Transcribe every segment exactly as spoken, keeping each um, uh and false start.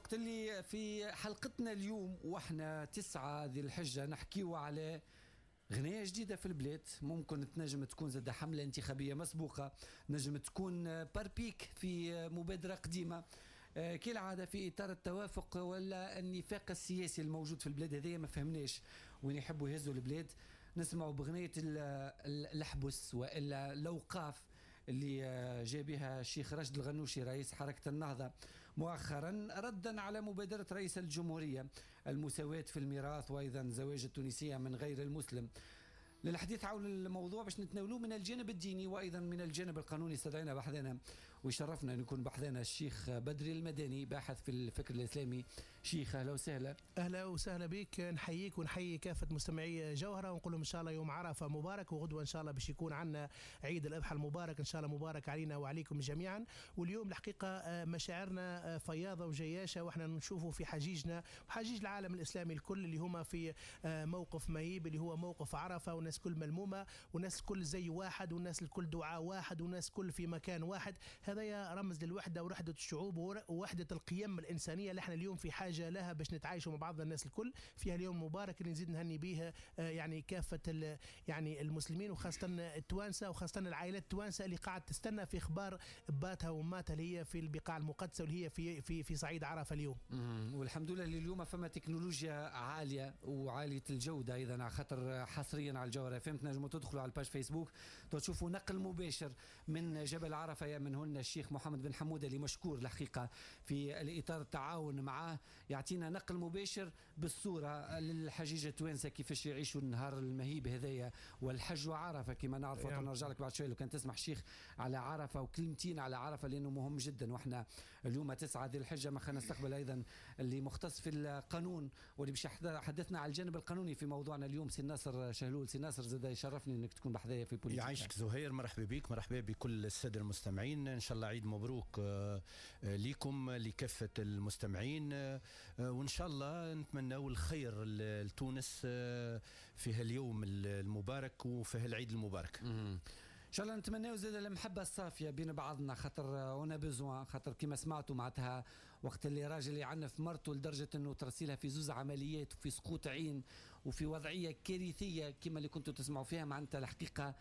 وقت اللي في حلقتنا اليوم واحنا تسعة ذي الحجة نحكيو على غنية جديدة في البلاد. ممكن تنجم تكون زاد حملة انتخابية مسبوقة، نجم تكون باربيك في مبادرة قديمة، كالعادة في إطار التوافق ولا النفاق السياسي الموجود في البلاد هذه ما فهمناش وين يحبوا يهزوا البلاد. نسمعوا بغنية الحبس وإلا الأوقاف اللي جاء بها الشيخ راشد الغنوشي رئيس حركة النهضة مؤخرا ردا على مبادرة رئيس الجمهورية المساواة في الميراث وأيضا زواج التونسية من غير المسلم. للحديث حول الموضوع باش نتناولوه من الجانب الديني وايضا من الجانب القانوني استدعينا بحثنا ويشرفنا ان يكون بحثنا الشيخ بدري المدني باحث في الفكر الاسلامي. شيخ اهلا وسهلا. اهلا وسهلا بك، نحييك ونحيي كافه مستمعي جوهره ونقول لهم ان شاء الله يوم عرفه مبارك، وغدوه ان شاء الله باش يكون عندنا عيد الاضحى المبارك ان شاء الله مبارك علينا وعليكم جميعا. واليوم الحقيقه مشاعرنا فياضه وجياشه واحنا نشوفوا في حجيجنا وحجيج العالم الاسلامي الكل اللي هما في موقف مهيب اللي هو موقف عرفه، والناس كل ملمومه والناس الكل زي واحد والناس الكل دعاء واحد والناس الكل في مكان واحد. هذا رمز للوحده ووحده الشعوب ووحده القيم الانسانيه اللي احنا اليوم في حاجه لها باش نتعايشوا مع بعض الناس الكل في اليوم مبارك اللي نزيد نهني به يعني كافه يعني المسلمين وخاصه التوانسه وخاصه العائلات التوانسه اللي قاعد تستنى في اخبار باتها وماتها اللي هي في البقاع المقدسه واللي هي في في في صعيد عرفه اليوم. والحمد لله اليوم فما تكنولوجيا عاليه وعاليه الجوده ايضا على خاطر حصريا على الجوهره فهمت نجموا تدخلوا على الباج فيسبوك تشوفوا نقل مباشر من جبل عرفه من هنا الشيخ محمد بن حموده اللي مشكور الحقيقه في الاطار التعاون معاه يعطينا نقل مباشر بالصوره للحجيجه التوانسه كيفاش يعيشوا النهار المهيب هذايا والحج وعرفه كما نعرف. يعني نرجع لك بعد شويه لو كان تسمح شيخ على عرفه وكلمتين على عرفه لانه مهم جدا واحنا اليوم تسعة ذي الحجه ما خلينا نستقبل ايضا اللي مختص في القانون واللي باش حدثنا على الجانب القانوني في موضوعنا اليوم سي ناصر شهلول. سي ناصر زاد يشرفني انك تكون بحذايا في بوليتيكا. يعيشك زهير، مرحبا بك، مرحبا بكل الساده المستمعين. ان شاء الله عيد مبروك لكم لكافه المستمعين، وان شاء الله نتمنوا الخير لتونس في هاليوم المبارك وفي هالعيد المبارك. ان شاء الله نتمناو زاد المحبه الصافيه بين بعضنا خاطر انا بيزوان خاطر كما سمعتوا معناتها وقت اللي راجل يعنف مرته لدرجه انه ترسلها في زوز عمليات وفي سقوط عين وفي وضعيه كارثيه كما اللي كنتوا تسمعوا فيها معناتها الحقيقه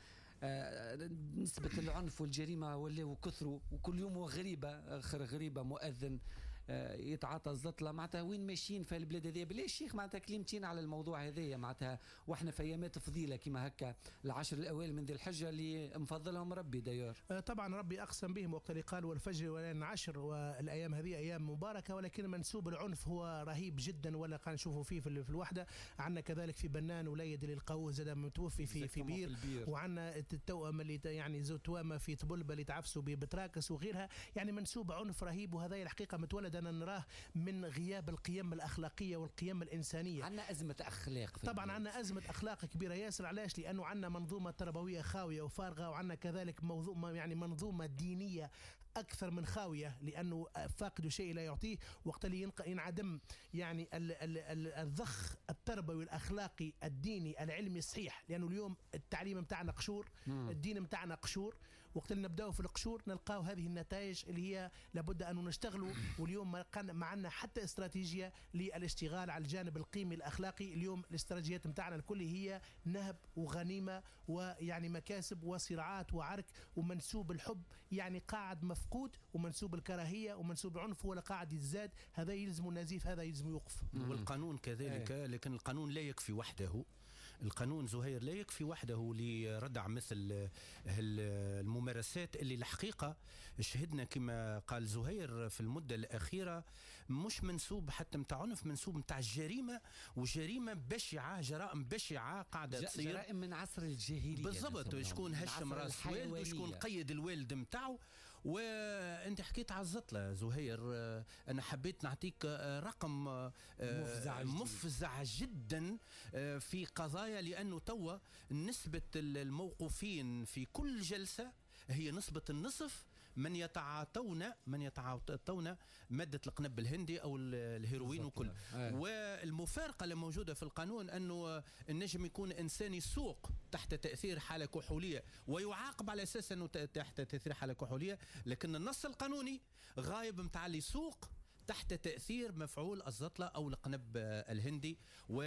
آه نسبة العنف والجريمة ولاو كثروا وكل يوم غريبة آخر غريبة مؤذن آه يتعاطى الزطلة معناتها وين ماشيين في البلاد هذه. بلي الشيخ معناتها كلمتين على الموضوع هذايا معناتها واحنا في ايامات فضيلة كما هكا العشر الاوائل من ذي الحجة اللي مفضلهم ربي داير. آه طبعا ربي اقسم بهم وقت اللي قال والفجر وليالي عشر والايام هذه ايام مباركة، ولكن منسوب العنف هو رهيب جدا ولا قاعد نشوفه فيه في, في الوحدة. عندنا كذلك في بنان وليد اللي لقوه زاد متوفي في في بير, بير. وعندنا التوأم اللي يعني زو توأمة في طبلبة اللي تعفسوا بتراكس وغيرها، يعني منسوب عنف رهيب. وهذا الحقيقة متولد أنا نراه من غياب القيم الأخلاقية والقيم الإنسانية. عندنا أزمة أخلاق طبعا عندنا أزمة أخلاق كبيرة ياسر. علاش؟ لأنه عندنا منظومة تربوية خاوية وفارغة، وعندنا كذلك موضوع يعني منظومة دينية أكثر من خاوية لأنه فاقد شيء لا يعطيه. وقت اللي ينعدم يعني ال ال ال الضخ التربوي الأخلاقي الديني العلمي الصحيح، لأنه اليوم التعليم متاعنا قشور، الدين متاعنا قشور. وقت اللي نبداو في القشور نلقاو هذه النتائج اللي هي لابد أن نشتغلوا. واليوم ما عندنا حتى استراتيجية للاشتغال على الجانب القيمي الأخلاقي. اليوم الاستراتيجيات متاعنا الكل هي نهب وغنيمة ويعني مكاسب وصراعات وعرك، ومنسوب الحب يعني قاعد مفقود، ومنسوب الكراهية ومنسوب العنف ولا قاعد يزداد. هذا يلزم النزيف، هذا يلزم يوقف. والقانون كذلك ايه. لكن القانون لا يكفي وحده. القانون زهير لا يكفي وحده لردع مثل الممارسات اللي الحقيقة شهدنا كما قال زهير في المدة الأخيرة مش منسوب حتى متاع عنف، منسوب متاع الجريمة، وجريمة بشعة، جرائم بشعة قاعدة تصير، جرائم من عصر الجاهلية بالضبط. شكون هشم راس والد وشكون قيد الوالد متاعه. وانت حكيت على الزطلة زهير، أنا حبيت نعطيك رقم مفزع, مفزع جدا في قضايا، لأنه توا نسبة الموقوفين في كل جلسة هي نسبة النصف من يتعاطون من يتعاطون مادة القنب الهندي أو الهيروين وكل. آه. والمفارقة اللي موجودة في القانون أنه النجم يكون إنسان يسوق تحت تأثير حالة كحولية ويعاقب على أساس أنه تحت تأثير حالة كحولية، لكن النص القانوني غايب متاع اللي يسوق تحت تأثير مفعول الزطلة أو القنب الهندي،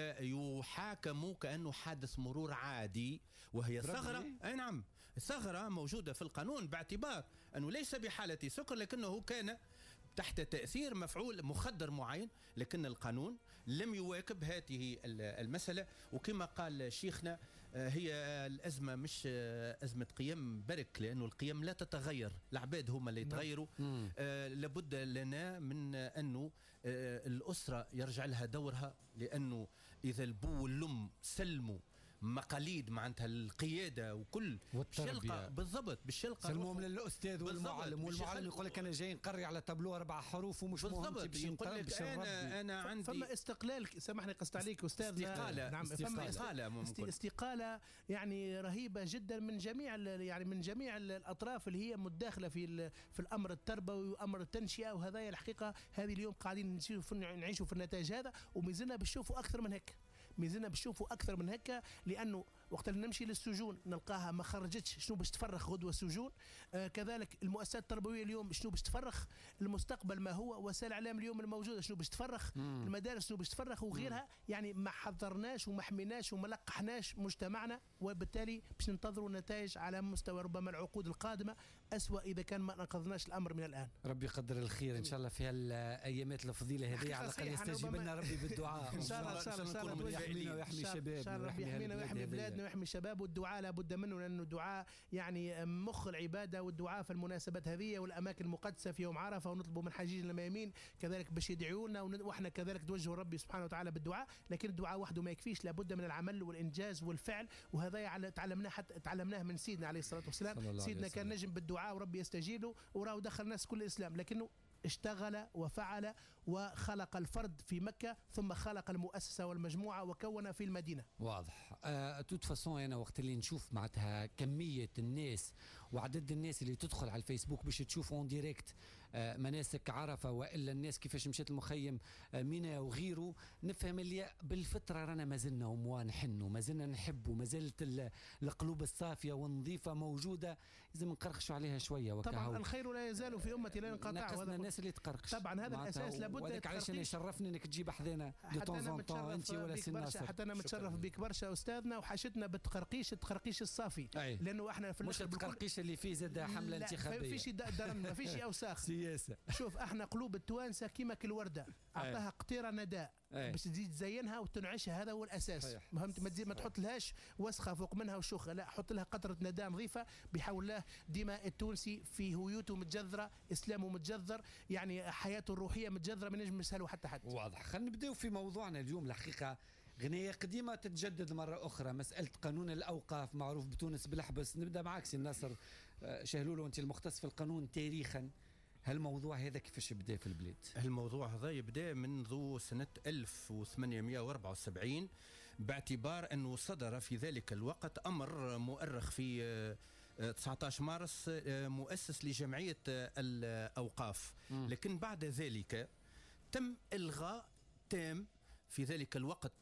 ويحاكم كأنه حادث مرور عادي، وهي ثغرة. أي نعم، ثغرة موجودة في القانون باعتبار أنه ليس بحالة سكر، لكنه كان تحت تأثير مفعول مخدر معين، لكن القانون لم يواكب هذه المسألة. وكما قال شيخنا هي الأزمة مش أزمة قيم برك، لأنه القيم لا تتغير، العباد هم اللي يتغيروا. آه لابد لنا من أنه آه الأسرة يرجع لها دورها، لأنه إذا البو والأم سلموا مقاليد معناتها القياده وكل والتربيه بالضبط بالشلقه سلمهم للاستاذ والمعلم، والمعلم يقول لك انا جاي نقري على تابلو اربع حروف ومش بالضبط، باش يقول لك انا انا عندي فما استقلال. سامحني قصت عليك استاذ. استقاله. نعم، فما استقاله ممكن. استقاله يعني رهيبه جدا من جميع يعني من جميع الاطراف اللي هي متداخله في في الامر التربوي وامر التنشئه، وهذا الحقيقه هذه اليوم قاعدين نعيشوا في النتائج هذا، ومازلنا بنشوفوا اكثر من هيك، مازلنا بنشوفوا اكثر من هيك، لانه وقت اللي نمشي للسجون نلقاها ما خرجتش شنو باش تفرخ غدوه السجون. آه كذلك المؤسسات التربويه اليوم شنو باش تفرخ، المستقبل ما هو، وسائل الاعلام اليوم الموجوده شنو باش تفرخ، مم. المدارس شنو باش تفرخ وغيرها. مم. يعني ما حضرناش وما حميناش وما لقحناش مجتمعنا، وبالتالي باش ننتظروا نتائج على مستوى ربما العقود القادمه أسوأ اذا كان ما نقضناش الامر من الان. ربي يقدر الخير ان شاء الله في هالايامات الفضيله هذه، على الاقل يستجيب لنا ربي بالدعاء ان شاء الله. ان شاء الله ان شاء الله يحمينا ويحمي الشباب، ان شاء الله ربي يحمينا ويحمي بلادنا ويحمي الشباب. والدعاء لابد منه، لانه الدعاء يعني مخ العباده، والدعاء في المناسبات هذه والاماكن المقدسه في يوم عرفه، ونطلبوا من حجيج الميامين كذلك باش يدعوا لنا، واحنا كذلك توجهوا ربي سبحانه وتعالى بالدعاء. لكن الدعاء وحده ما يكفيش، لابد من العمل والانجاز والفعل، وهذا تعلمناه حتى تعلمناه من سيدنا عليه الصلاه والسلام. سيدنا كان نجم بالدعاء وربي يستجيب له، وراه دخل الناس كل الاسلام، لكنه اشتغل وفعل وخلق الفرد في مكة، ثم خلق المؤسسة والمجموعة وكون في المدينة. واضح. أه توت فاسون أنا وقت اللي نشوف معناتها كمية الناس وعدد الناس اللي تدخل على الفيسبوك باش تشوف اون ديريكت أه مناسك عرفة، والا الناس كيفاش مشات المخيم أه منى وغيره، نفهم اللي بالفطرة رانا مازلنا وموا نحنوا، مازلنا نحبوا، مازالت القلوب الصافية والنظيفة موجودة، لازم نقرقشوا عليها شوية. طبعا الخير لا يزال في أمتي لا ينقطع، ناقصنا الناس اللي تقرقش. طبعا هذا الأساس لابد. وهذاك علاش انا يشرفني انك تجيب حذانا دو طون زون طون انت ولا سي ناصر. حتى انا متشرف بك برشا استاذنا، وحشتنا بالتقرقيش، التقرقيش الصافي. أي. لانه احنا في مش التقرقيش اللي فيه زاد حمله انتخابيه، ما فيش درن، ما فيش اوساخ سياسه. شوف احنا قلوب التوانسه كيما كالورده، اعطاها قطيره نداء باش تزيد تزينها وتنعشها، هذا هو الاساس. فهمت؟ ما تزيد ما تحط لهاش وسخه فوق منها وشوخه، لا حط لها قطره نداء نظيفه بحول الله. دماء التونسي في هويته متجذره، اسلامه متجذر، يعني حياته الروحيه متجذره، ما نجم نسهلوا حتى حد. واضح. خلينا نبداو في موضوعنا اليوم. الحقيقه غنية قديمة تتجدد مرة أخرى، مسألة قانون الأوقاف معروف بتونس بالحبس. نبدأ معك سي ناصر شهلولو، أنت المختص في القانون تاريخا، هالموضوع هذا كيفاش بدا في البلاد؟ الموضوع هذا يبدا منذ سنة ألف وثمانمئة وأربعة وسبعين، باعتبار أنه صدر في ذلك الوقت أمر مؤرخ في تسعة عشر مارس مؤسس لجمعية الأوقاف. م. لكن بعد ذلك تم إلغاء تام في ذلك الوقت،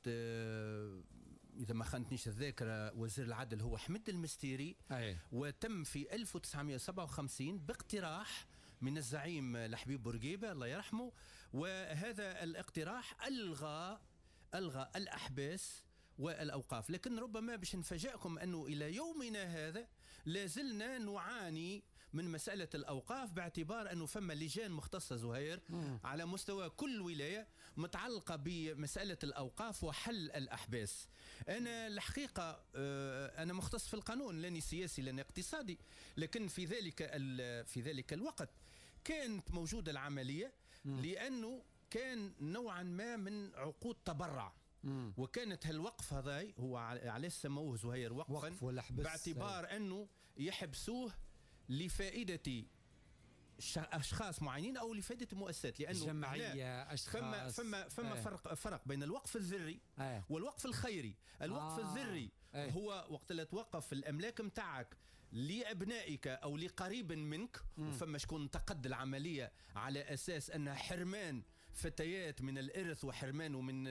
إذا ما خانتنيش الذاكرة وزير العدل هو حمد المستيري. أي. وتم في ألف وتسعمئة وسبعة وخمسين باقتراح من الزعيم لحبيب بورقيبة الله يرحمه، وهذا الاقتراح ألغى ألغى الأحباس والأوقاف. لكن ربما باش نفاجئكم أنه إلى يومنا هذا لازلنا نعاني من مسألة الأوقاف، باعتبار أنه فما لجان مختصة زهير مم. على مستوى كل ولاية متعلقة بمسألة الأوقاف وحل الأحباس. أنا الحقيقة أنا مختص في القانون، لاني سياسي لاني اقتصادي، لكن في ذلك في ذلك الوقت كانت موجودة العملية مم. لأنه كان نوعا ما من عقود تبرع. مم. وكانت هالوقف هذا هو على سموه زهير وقفا وقف باعتبار أنه يحبسوه لفائدة أشخاص معينين أو لفائدة مؤسسات، لأنه جمعية أشخاص. فما فما فما آه. فرق فرق بين الوقف الذري آه. والوقف الخيري. الوقف آه. الذري آه. هو وقت اللي توقف الأملاك متاعك لأبنائك أو لقريب منك، م. وفما شكون تقد العملية على أساس أنها حرمان فتيات من الارث وحرمان ومن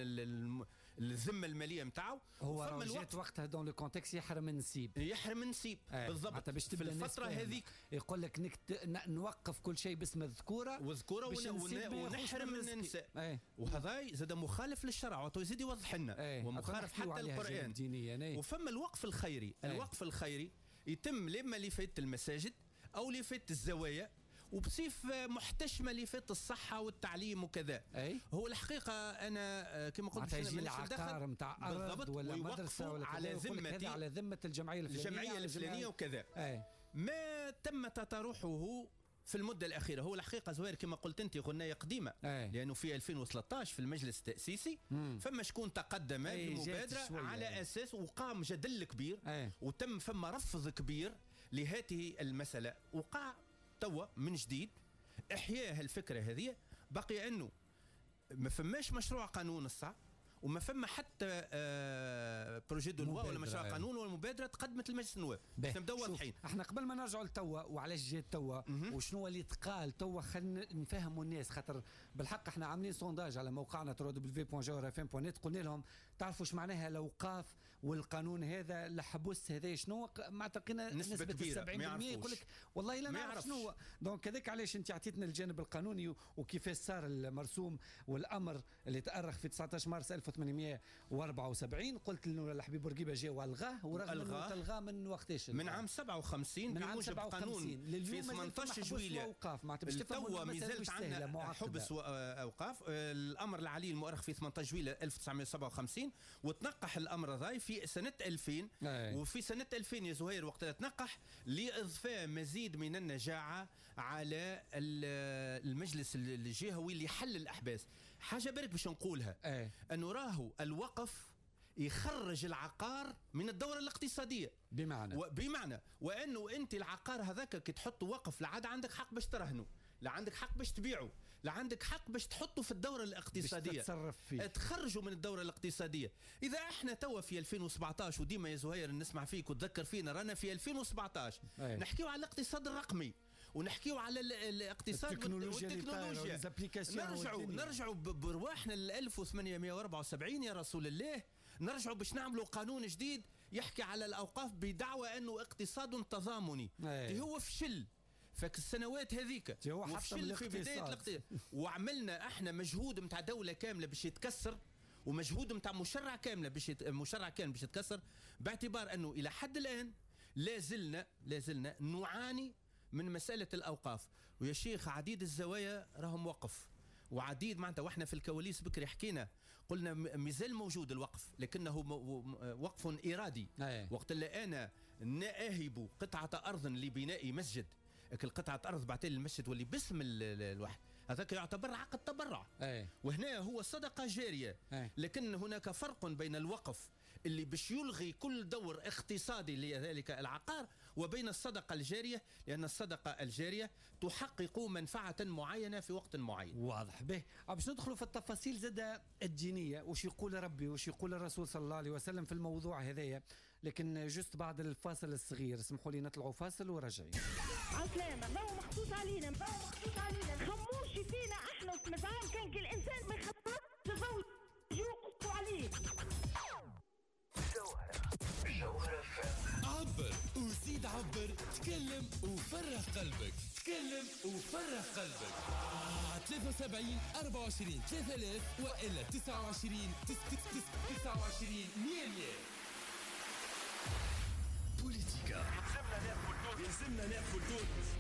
الذمه الماليه نتاعو. هو جات وقتها دون لو كونتكست يحرم النسيب يحرم النسيب بالضبط. في الفتره هذيك يقول لك نكت... نوقف كل شيء باسم الذكوره وذكوره ونحرم من النساء. أيه. وهذا زاد مخالف للشرع ويزيد يوضح لنا. أيه. ومخالف حتى القران. وفما الوقف الخيري. أيه. الوقف الخيري يتم لما لفات المساجد او لفات الزوايا وبصيف محتشمه لفات الصحه والتعليم وكذا. أي؟ هو الحقيقه انا كما قلت يجي العقار نتاع ارض ولا مدرسه ولا على ذمه على ذمه الجمعيه الفلانيه الجمعيه الفلانيه وكذا. أي. ما تم تطرحه في المده الاخيره. هو الحقيقه زوير كما قلت انت غنايه قديمه. أي. لانه في ألفين وثلاثة عشر في المجلس التاسيسي مم. فما شكون تقدم بمبادره على اساس وقام جدل كبير. أي. وتم فما رفض كبير لهذه المساله. وقع توا من جديد احياء الفكره هذه. بقي انه ما فماش مشروع قانون الصع وما فما حتى آه بروجي دو لوا ولا مشروع قانون ولا مبادره تقدمت لمجلس النواب. نبداو واضحين. احنا قبل ما نرجعوا لتوا وعلاش جات توا وشنو اللي تقال توا خلينا نفهموا الناس. خاطر بالحق احنا عاملين سونداج على موقعنا دبليو دبليو بوان جوهر اف ام بوان نت. قلنا لهم تعرفوا ايش معناها الاوقاف والقانون هذا الحبس هذا شنو معتقدين نسبه كبيره سبعين بالمئة يقول لك والله لا نعرف شنو. دونك هذاك علاش انت عطيتنا الجانب القانوني وكيفاش صار المرسوم والامر اللي تأرخ في تسعة عشر مارس ألف وثمانمئة وأربعة وسبعين. قلت له الحبيب بورقيبه جا والغاه ورغم انه تلغاه من وقتاش من عام سبعة وخمسين من عام سبعة وخمسين في ثمانية عشر جويلية اوقاف معناتها توا مازالت عندنا حبس واوقاف. الامر العلي المؤرخ في ثمانية عشر جويلية ألف وتسعمئة وسبعة وخمسين وتنقح الامر هذا في سنه ألفين. أي. وفي سنه ألفين يا زهير وقتها تنقح لاضفاء مزيد من النجاعه على المجلس الجهوي اللي حل الاحباس. حاجه برك باش نقولها. أي. انه راهو الوقف يخرج العقار من الدوره الاقتصاديه بمعنى و... بمعنى وانه انت العقار هذاك كي تحط وقف لا عاد عندك حق باش ترهنه لا عندك حق باش تبيعه لا عندك حق باش تحطه في الدوره الاقتصاديه باش تتصرف فيه تخرجوا من الدوره الاقتصاديه. اذا احنا توا في ألفين وسبعطاش وديما يا زهير نسمع فيك وتذكر فينا رانا في ألفين وسبعطاش نحكيو على الاقتصاد الرقمي ونحكيو على الاقتصاد التكنولوجيا والتكنولوجيا. نرجعوا نرجعوا برواحنا ل ألف وثمانمئة وأربعة وسبعين يا رسول الله. نرجعوا باش نعملوا قانون جديد يحكي على الاوقاف بدعوى انه اقتصاد تضامني. أي. هو فشل فك السنوات هذيك وفشل في بدايه الاقتصاد. وعملنا احنا مجهود نتاع دوله كامله باش يتكسر ومجهود نتاع مشرع كامله باش يت... مشرع كامل باش يتكسر باعتبار انه الى حد الان لا زلنا لا زلنا نعاني من مساله الاوقاف. ويا شيخ عديد الزوايا راهم وقف وعديد معناتها واحنا في الكواليس بكري حكينا قلنا مازال موجود الوقف لكنه وقف ارادي. أيه. وقت اللي انا ناهب قطعه ارض لبناء مسجد القطعه ارض بعتلي المسجد واللي باسم الواحد هذاك يعتبر عقد تبرع. أيه. وهنا هو صدقه جاريه. أيه. لكن هناك فرق بين الوقف اللي باش يلغي كل دور اقتصادي لذلك العقار وبين الصدقه الجاريه لان الصدقه الجاريه تحقق منفعه معينه في وقت معين. واضح به. باش ندخلوا في التفاصيل زاد الدينيه وش يقول ربي وش يقول الرسول صلى الله عليه وسلم في الموضوع هذايا. لكن جست بعد الفاصل الصغير اسمحوا لي نطلعوا فاصل وراجعين. عسلامة ما هو مخصوص علينا ما هو مخصوص علينا خموش فينا احنا ومزعام كان كل انسان ما يخطط تزوج يوقفوا عليه. جوهرة عبر وزيد عبر تكلم وفرح قلبك تكلم وفرح قلبك ثلاثة وسبعين أربعة وعشرين ثلاثة آلاف وإلا تسعة وعشرين تسعة وعشرين مية مية. بوليتيكا لازمنا نقفل تونس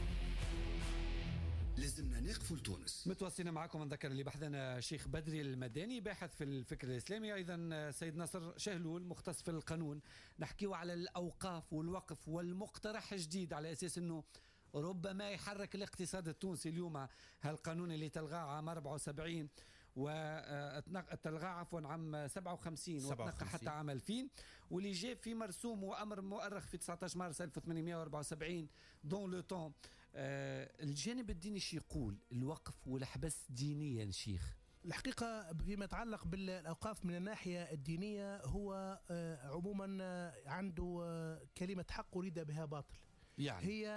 لازمنا نقفل تونس. متواصلين معكم. نذكر اللي بحثنا شيخ بدري المداني باحث في الفكر الإسلامي أيضا سيد ناصر شهلول مختص في القانون. نحكيو على الأوقاف والوقف والمقترح جديد على أساس أنه ربما يحرك الاقتصاد التونسي اليوم. هالقانون اللي تلغاه عام أربعة وسبعين وتلغى عفوا عام سبعة وخمسين وتنقى حتى عام ألفين واللي جاء في مرسوم وامر مؤرخ في تسعة عشر مارس ألف وثمانمئة وأربعة وسبعين دون لو طون. آه الجانب الديني شو يقول الوقف والحبس دينيا شيخ؟ الحقيقة فيما يتعلق بالأوقاف من الناحية الدينية هو آه عموما عنده آه كلمة حق أريد بها باطل. يعني هي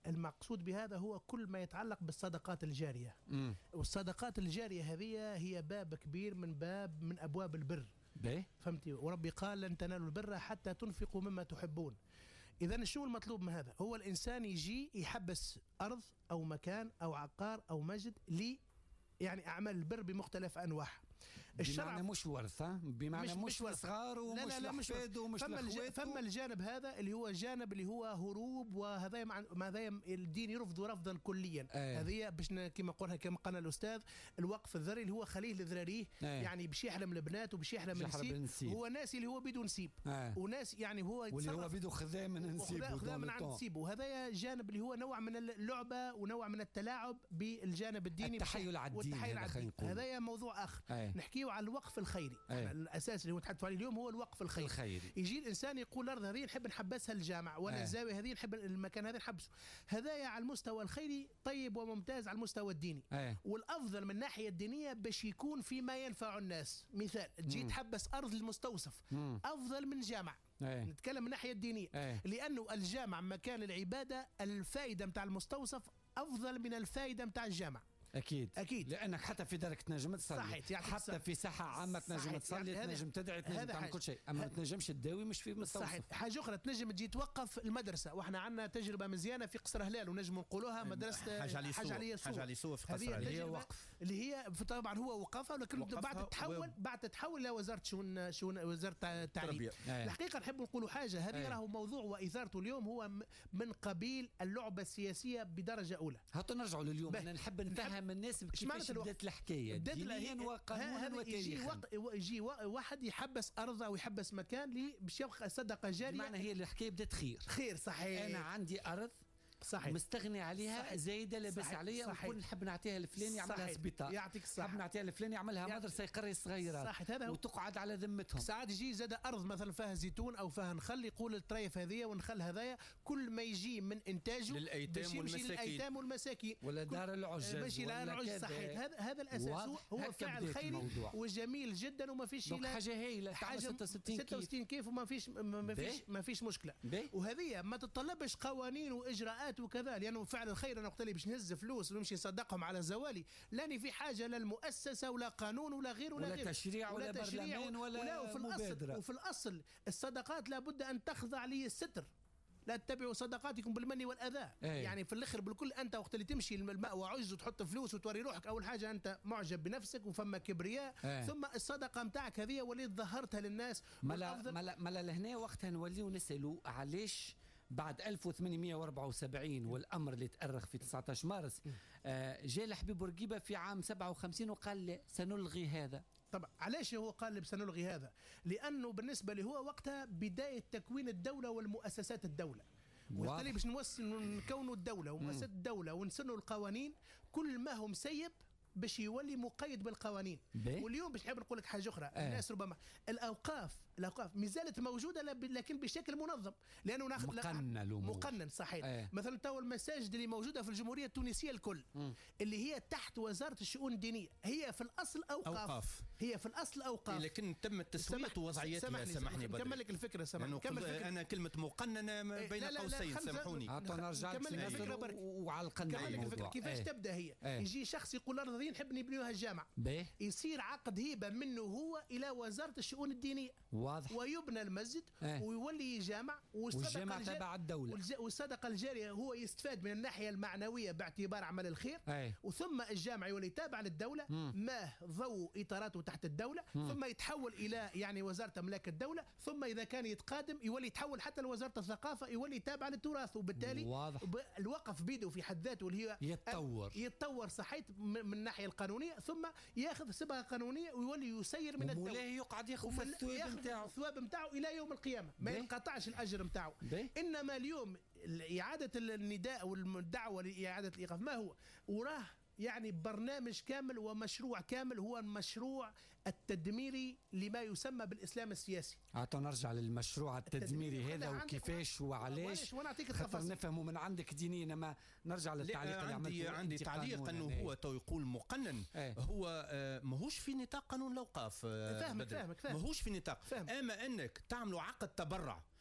المقصود بهذا هو كل ما يتعلق بالصدقات الجارية. م. والصدقات الجارية هذه هي باب كبير من باب من أبواب البر. باهي فهمتي؟ وربي قال لن تنالوا البر حتى تنفقوا مما تحبون. إذا شو المطلوب من هذا؟ هو الإنسان يجي يحبس أرض أو مكان أو عقار أو مسجد لي يعني أعمال البر بمختلف أنواعها. الشرع مش ورث، بمعنى مش, مش صغار ومش لا لا مش ومش فما, الج... فما الجانب هذا اللي هو جانب اللي هو هروب، وهذا مع هذا الدين يرفض رفضا كليا. أيه. هذه باش كما قولها كما قال الاستاذ الوقف الذري اللي هو خليه لذراريه. أيه. يعني باش يحرم البنات وباش يحرم النسيب. هو ناس اللي هو بدون نسيب. أيه. وناس يعني هو واللي هو بده خذاه من نسيب خذاه من عند نسيب. وهذا جانب اللي هو نوع من اللعبه ونوع من التلاعب بالجانب الديني، التحايل على الدين. هذا موضوع اخر. أيه. نحكيه على الوقف الخيري. أيه. الاساس اللي هو تحدثوا عليه اليوم هو الوقف الخيري. الخيري. يجي الانسان يقول الارض هذه نحب نحبسها الجامع، ولا الزاويه هذه نحب المكان هذا نحبسه. هذايا على المستوى الخيري طيب وممتاز على المستوى الديني. أيه. والافضل من الناحيه الدينيه باش يكون فيما ينفع الناس. مثال تجي تحبس ارض المستوصف مم. افضل من جامع. أيه. نتكلم من الناحيه الدينيه. أيه. لانه الجامع مكان العباده، الفائده نتاع المستوصف افضل من الفائده نتاع الجامع. اكيد اكيد لانك حتى في دارك تنجم تصلي، صحيح. حتى صحيح. في ساحه عامه تنجم تصلي، يعني تنجم تدعي، تنجم تعمل كل شيء، اما ما تنجمش تداوي مش في مستوصف. صحيح. حاجه اخرى تنجم تجي توقف المدرسه، واحنا عندنا تجربه مزيانه في قصر هلال ونجم نقولوها مدرسه حاجه علي حاجه علي حاجه علي سوق في قصر هلال، هي وقف اللي هي طبعا هو وقفها، ولكن بعد تتحول و... بعد تتحول لوزاره شؤون شؤون وزاره التعليم. الحقيقه نحب نقولوا حاجه، هذه راهو موضوع واثارته اليوم هو من قبيل اللعبه السياسيه بدرجه اولى. هاتوا نرجعوا لليوم، انا نحب نفهم الناس كيفاش بدات الحكايه دينيا وقانونا وتاريخا. يجي واحد يحبس ارض او يحبس مكان لي باش يبقى صدقه جاريه، بمعنى هي الحكايه بدات خير. خير صحيح. انا عندي ارض صحيح مستغني عليها صحيح. زايده لاباس عليها، ونكون نحب نعطيها لفلان يعملها سبيطار، يعطيك الصحه، نحب نعطيها لفلان يعملها مدرسه يقري الصغيرات وتقعد على ذمتهم. ساعات يجي زاد ارض مثلا فيها زيتون او فيها نخل، يقول الطريف هذه والنخل هذايا كل ما يجي من انتاجه للايتام والمساكين للايتام والمساكين ولا دار العجاز ماشي لا العجاز. صحيح. هذا هذا الاساس هو, هو فعل خيري وجميل جدا وما فيش حاجه هايله، حاجه ستة وستين كيف وما فيش ما فيش ما فيش مشكله. وهذه ما تتطلبش قوانين واجراءات وكذا، لانه فعل الخير انا وقت اللي باش نهز فلوس ونمشي نصدقهم على الزوالي، لاني في حاجه لا المؤسسه ولا قانون ولا غير ولا, ولا غير تشريع ولا, ولا برلمان ولا, ولا وفي مبادره. الأصل وفي الاصل الصدقات لابد ان تخضع للستر، لا تتبعوا صدقاتكم بالمن والاذى. أيه. يعني في الاخر بالكل انت وقت اللي تمشي الماء وعجز وتحط فلوس وتوري روحك، اول حاجه انت معجب بنفسك وفما كبرياء. أيه. ثم الصدقه نتاعك هذه وليت ظهرتها للناس. ملا ملا ملا لهنا وقتها نوليو نسالوا علاش بعد ألف وثمانمئة وأربعة وسبعين والامر اللي تأرخ في تسعة عشر مارس آه جاء الحبيب بورقيبه في عام سبعة وخمسين وقال لا سنلغي هذا. طبعا علاش هو قال سنلغي هذا؟ لانه بالنسبه له هو وقتها بدايه تكوين الدوله والمؤسسات الدوله، وبالتالي باش نكونوا الدوله ومؤسسات الدوله ونسنوا القوانين، كل ما هو مسيب باش يولي مقيد بالقوانين. بي؟ واليوم باش نحب نقول لك حاجه اخرى. آه. الناس ربما الاوقاف الاوقاف ما زالت موجوده لكن بشكل منظم، لانه ناخذ مقنن مقنن صحيح. آه. مثلا تو المساجد اللي موجوده في الجمهوريه التونسيه الكل م. اللي هي تحت وزاره الشؤون الدينيه، هي في الاصل اوقاف, أوقاف. هي في الاصل اوقاف، لكن تم التسويه ووضعيتها. سامحني نكمل لك الفكره. سامحني انا كلمه مقننه بين قوسين سامحوني. اعطونا رجعت وعلى القنن. كيفاش تبدا هي؟ يجي شخص يقول الارض هذه نحب نبنيوها الجامع، يصير عقد هبه منه هو الى وزاره الشؤون الدينية، واضح، ويبنى المسجد اه. ويولي جامع، والجامع تبع الدوله، والصدقه الجاريه هو يستفاد من الناحيه المعنويه باعتبار عمل الخير. اه. وثم الجامع يولي تابع للدوله، ما ضوء اطاراته تحت الدوله، مم. ثم يتحول الى يعني وزاره املاك الدوله، ثم اذا كان يتقادم يولي يتحول حتى لوزاره الثقافه، يولي تابع للتراث، وبالتالي واضح. الوقف بيده في حد ذاته اللي هي يتطور يتطور صحيح من الناحيه القانونيه، ثم ياخذ صبغه قانونيه ويولي يسير من الدوله، يقعد ياخذ الثواب نتاعو الثواب نتاعو الى يوم القيامه، ما ينقطعش الاجر نتاعو. انما اليوم اعاده النداء والدعوه لاعاده الايقاف ما هو؟ وراه يعني برنامج كامل ومشروع كامل، هو المشروع التدميري لما يسمى بالإسلام السياسي. عطوا نرجع للمشروع التدميري هذا وكيفاش وعلاش، خاطر نفهمه من عندك دينيا، انما نرجع للتعليق اللي عندي عندي تعليق انه هو تو يقول مقنن. ايه. هو آه ماهوش في نطاق قانون الاوقاف. آه فاهمك فاهمك فاهم. ماهوش في نطاق، اما انك تعملوا عقد تبرع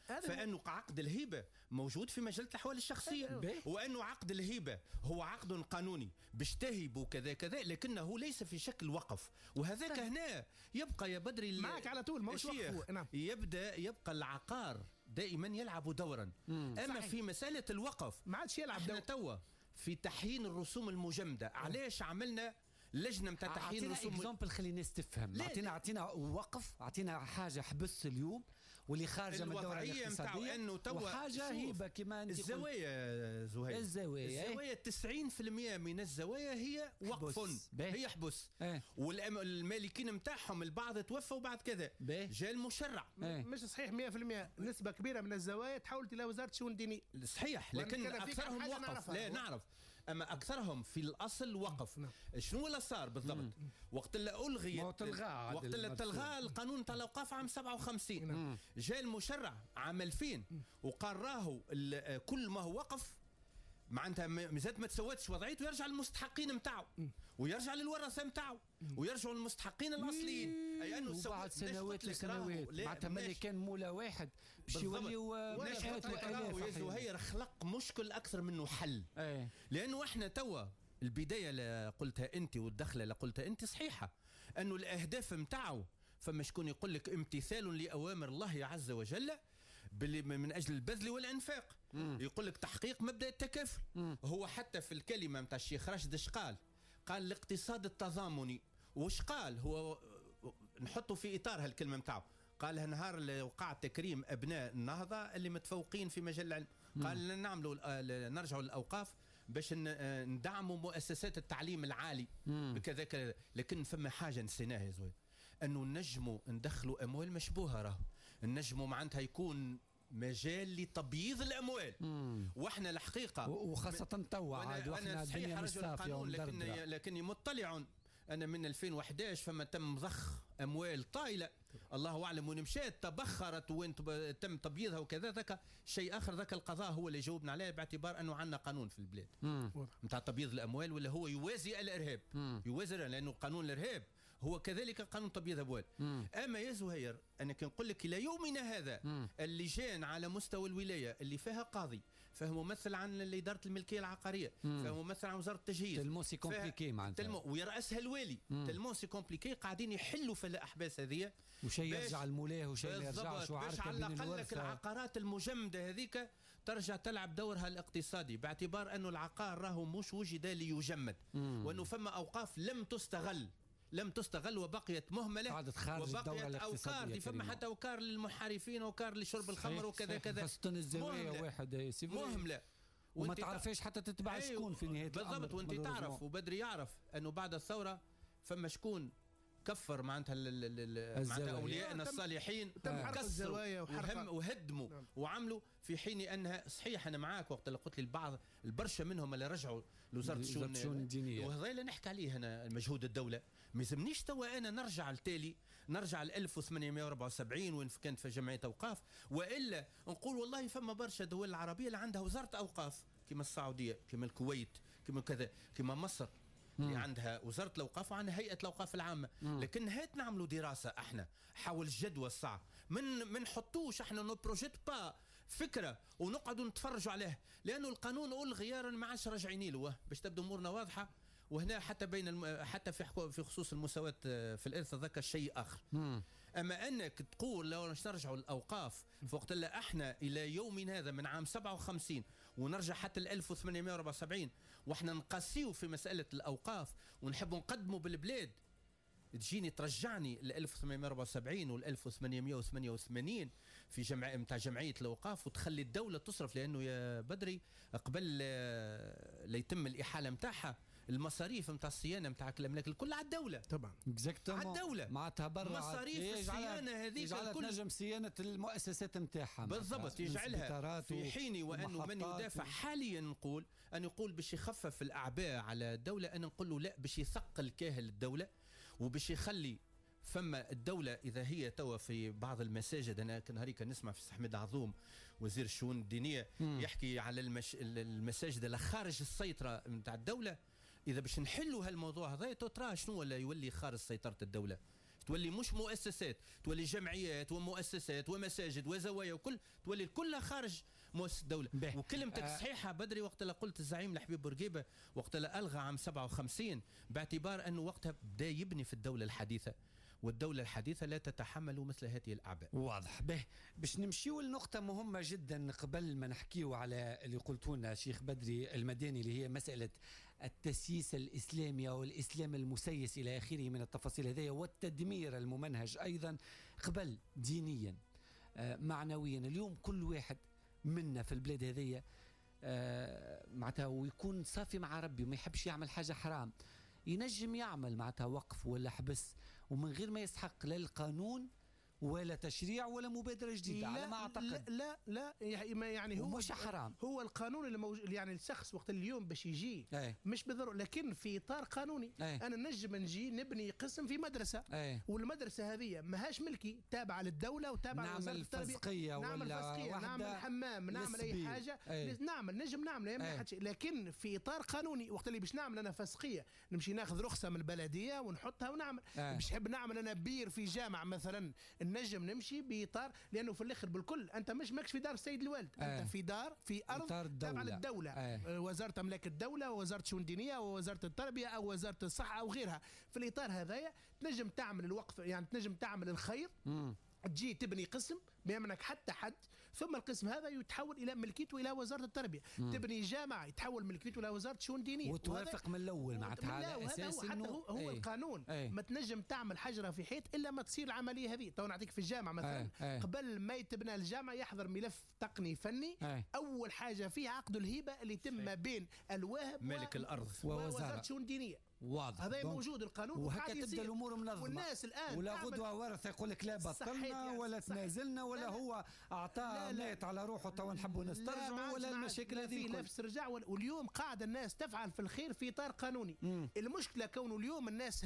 فانه عقد الهبه موجود في مجله الاحوال الشخصيه، وانه عقد الهبه هو عقد قانوني باش تهب وكذا كذا، لكنه ليس في شكل وقف. وهذاك هنا يبقى يا بدري معك على طول ماهوش وقف. نعم. يبدا يبقى العقار دائما يلعب دورا. مم. اما صحيح. في مساله الوقف ما عادش يلعب احنا توا في تحيين الرسوم المجمده. مم. علاش عملنا لجنه نتاع تحيين الرسوم؟ اعطينا اكزامبل خلي الناس تفهم. اعطينا اعطينا وقف، اعطينا حاجه حبس اليوم واللي خارجه من الدوره الاقتصاديه انه توا وحاجه هيبه كما انت الزوايا زهير. الزوايا الزوايا تسعين بالمئة من الزوايا هي وقف، هي حبس. اه. والمالكين نتاعهم البعض توفوا بعد كذا جاء المشرع. اه. مش صحيح مية بالمئة، نسبه كبيره من الزوايا تحولت الى وزاره الشؤون الدينيه. صحيح، لكن اكثرهم وقف. لا نعرف، اما اكثرهم في الاصل وقف. نعم. شنو اللي صار بالضبط؟ مم. وقت اللي الغي وقت اللي تلغى القانون تاع الاوقاف عام سبعة وخمسين. مم. جاء المشرع عام ألفين وقال راهو كل ما هو وقف معناتها مازالت ما تسوتش وضعيته، يرجع للمستحقين نتاعو ويرجع للورثه نتاعو ويرجعوا للمستحقين الاصليين. اي انه بعد سنوات لسنوات معناتها ملي كان مولا واحد باش يوليوا مئات والاف. يا زهير خلق مشكل اكثر منه حل. ايه. لانه احنا توا البدايه اللي قلتها انت والدخله اللي قلتها انت صحيحه، انه الاهداف نتاعو فما شكون يقول لك امتثال لاوامر الله عز وجل من اجل البذل والانفاق. مم. يقول لك تحقيق مبدا التكافل. مم. هو حتى في الكلمه نتاع الشيخ راشد اش قال؟ قال الاقتصاد التضامني. وش قال هو؟ نحطه في اطار هالكلمه نتاعو. قالها نهار اللي وقع تكريم ابناء النهضه اللي متفوقين في مجال العلم. قال نعملوا نرجعوا للاوقاف باش ندعموا مؤسسات التعليم العالي بكذا كذا. لكن فما حاجه نسيناها يا زويد، انه نجموا ندخلوا اموال مشبوهه. راهو نجموا معناتها يكون مجال لتبييض الاموال. مم. واحنا الحقيقه وخاصه توا عاد واحنا الدنيا مش صافيه لكن لكني مطلع انا من ألفين وأحد عشر فما تم ضخ اموال طايله الله اعلم وين مشات تبخرت وين تم تبييضها وكذا. ذاك شيء اخر، ذاك القضاء هو اللي جاوبنا عليه باعتبار انه عندنا قانون في البلاد نتاع تبييض الاموال ولا هو يوازي الارهاب. مم. يوازي لانه قانون الارهاب هو كذلك قانون تبييض اموال. اما يا زهير انا كنقول لك الى يومنا هذا مم. اللجان على مستوى الولايه اللي فيها قاضي، فيها ممثل عن اداره الملكيه العقاريه، فيها ممثل عن وزاره التجهيز، تلمو سي كومبليكي معناتها تلمو ويرأسها الوالي. تلمو سي كومبليكي قاعدين يحلوا في الاحباس هذه وشيء يرجع المولاه وشيء ما يرجعش باش على الاقل لك العقارات المجمده هذيك ترجع تلعب دورها الاقتصادي، باعتبار انه العقار راهو مش وجد ليجمد، وانه فما اوقاف لم تستغل لم تستغل وبقيت مهمله وبقيت اوكار. فما حتى اوكار للمحارفين اوكار لشرب الخمر وكذا كذا. خاصه الزوايا واحد مهمله وما تعرفيش حتى تتبع شكون في نهايه الامر. بالضبط. وانت تعرف وبدري يعرف انه بعد الثوره فما شكون كفر معناتها معناتها اوليائنا الصالحين كسروا وهم وهدموا نعم. وعملوا في حين انها صحيح. انا معاك وقت اللي قلت لي البعض البرشا منهم اللي رجعوا لوزاره الشؤون الدينيه، وهذا اللي نحكي عليه هنا مجهود الدوله. ما يلزمنيش توا انا نرجع لتالي نرجع ل ألف وثمانمئة وأربعة وسبعين وين كانت في جمعيه اوقاف، والا نقول والله فما برشا دول العربيه اللي عندها وزاره اوقاف كما السعوديه كما الكويت كما كذا كما مصر اللي عندها وزاره الاوقاف وعندها هيئه الاوقاف العامه. مم. لكن هات نعملوا دراسه احنا حول الجدوى الصعب، من ما نحطوش احنا نو بروجيت با فكره ونقعدوا نتفرجوا عليه، لانه القانون الغي ما عادش راجعين له باش تبدو امورنا واضحه. وهنا حتى بين الم... حتى في في خصوص المساواه في الارث ذاك الشيء اخر. مم. اما انك تقول لو نرجعوا الاوقاف فوقت لا احنا الى يومنا هذا من عام سبعة وخمسين ونرجع حتى ل ألف وثمانمئة وأربعة وسبعين واحنا نقاسيو في مساله الاوقاف ونحبوا نقدموا بالبلاد، تجيني ترجعني ل ألف وثمانمئة وأربعة وسبعين وال ألف وثمانمئة وثمانية وثمانين في جمع نتاع جمعيه الاوقاف وتخلي الدوله تصرف. لانه يا بدري قبل لا يتم الاحاله نتاعها المصاريف نتاع الصيانه نتاع الاملاك الكل على الدوله طبعا على الدوله معناتها برا مصاريف الصيانه هذيك الكل تنجم صيانه المؤسسات نتاعها بالضبط يجعلها في حين وانه من يدافع حاليا نقول ان يقول باش يخفف الاعباء على الدوله، انا نقول له لا باش يثقل كاهل الدوله وباش يخلي فما الدوله اذا هي توا في بعض المساجد. انا كان هريك نسمع في احمد عظوم وزير الشؤون الدينيه مم. يحكي على المش... المساجد اللي خارج السيطره نتاع الدوله. اذا باش نحلوا هالموضوع هذا ترى شنو ولا يولي خارج سيطره الدوله؟ تولي مش مؤسسات، تولي جمعيات ومؤسسات ومساجد وزوايا وكل تولي كلها خارج مؤسسة الدولة. به. وكلمتك آه. صحيحة بدري وقت اللي قلت الزعيم الحبيب بورقيبة وقت اللي ألغى عام سبعة وخمسين باعتبار أنه وقتها بدا يبني في الدولة الحديثة، والدولة الحديثة لا تتحمل مثل هذه الأعباء. واضح. به باش نمشيو لنقطة مهمة جدا قبل ما نحكيو على اللي قلتوا لنا شيخ بدري المداني، اللي هي مسألة التسييس الإسلامي أو الإسلام المسيس إلى آخره من التفاصيل هذه، والتدمير الممنهج أيضا قبل دينيا آه معنويا. اليوم كل واحد منا في البلاد هذه آه معناتها ويكون صافي مع ربي وما يحبش يعمل حاجة حرام، ينجم يعمل معناتها وقف ولا حبس ومن غير ما يسحق لا القانون ولا تشريع ولا مبادرة جديدة على ما أعتقد. لا لا, لا يعني هو مش حرام، هو القانون اللي موجود يعني الشخص وقت اليوم باش يجي أي. مش بالضرورة لكن في إطار قانوني. أي. أنا نجم نجي نبني قسم في مدرسة، أي. والمدرسة هذه ماهاش ملكي، تابعة للدولة وتابعة نعمل فسقية نعمل ولا فسقية، نعمل حمام، نعمل أي حاجة. أي. نعمل نجم نعمل لكن في إطار قانوني. وقت اللي باش نعمل أنا فسقية نمشي ناخذ رخصة من البلدية ونحطها ونعمل. باش نحب نعمل أنا بير في جامع مثلا نجم نمشي بإطار، لأنه في الآخر بالكل أنت مش ماكش في دار السيد الوالد، آه. أنت في دار في أرض تابعة للدولة. آه. وزارة أملاك الدولة ووزارة شؤون دينية ووزارة التربية أو وزارة الصحة أو غيرها. في الإطار هذايا تنجم تعمل الوقف، يعني تنجم تعمل الخير. مم. تجي تبني قسم ما يمنعك حتى حد، ثم القسم هذا يتحول الى ملكيته الى وزاره التربيه. مم. تبني جامعه يتحول ملكيته الى وزاره شؤون دينيه وتوافق من الاول معناتها على اساس انه هو, هو ايه القانون. ايه ما تنجم تعمل حجره في حيط الا ما تصير العمليه هذه. تو نعطيك في الجامعه مثلا ايه ايه قبل ما يتبنى الجامعه يحضر ملف تقني فني. ايه اول حاجه فيه عقد الهبه اللي يتم ما بين الواهب مالك الارض ووزاره شؤون دينيه. واضح. هذا موجود القانون وهكا تبدا الامور منظمه. والناس الان ولا غدوه ورثه يقول لك لا بطلنا يعني ولا تنازلنا ولا لا هو اعطاه مات على روحه تو نحبوا نسترجعوا ولا المشاكل هذه نفس رجع. واليوم قاعده الناس تفعل في الخير في اطار قانوني. مم. المشكله كونه اليوم الناس